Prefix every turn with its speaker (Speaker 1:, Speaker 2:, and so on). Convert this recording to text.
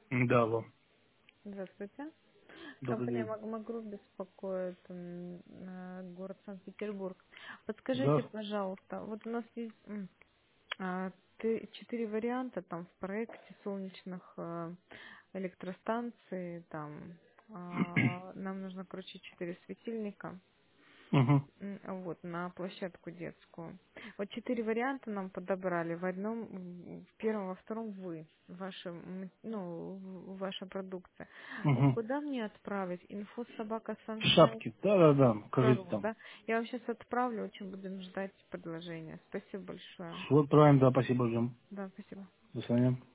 Speaker 1: Да, алло.
Speaker 2: Здравствуйте.
Speaker 1: Добрый
Speaker 2: Компания
Speaker 1: день.
Speaker 2: Магма Групп беспокоит город Санкт-Петербург. Подскажите,
Speaker 1: Да?
Speaker 2: пожалуйста, вот у нас есть 4 варианта там в проекте солнечных электростанций. Там нам нужно, короче, 4 светильника.
Speaker 1: Угу.
Speaker 2: Вот, на площадку детскую. Вот 4 варианта нам подобрали. В одном, в первом, во втором вы, ваша продукция. Вот
Speaker 1: Угу.
Speaker 2: куда мне отправить? Инфо собака Sunshine
Speaker 1: Шапки. Да. Покажите
Speaker 2: Pro,
Speaker 1: там.
Speaker 2: да? Я вам сейчас отправлю, очень будем ждать предложения. Спасибо большое.
Speaker 1: Все отправим, да, спасибо, ждем.
Speaker 2: Да, спасибо.
Speaker 1: До свидания.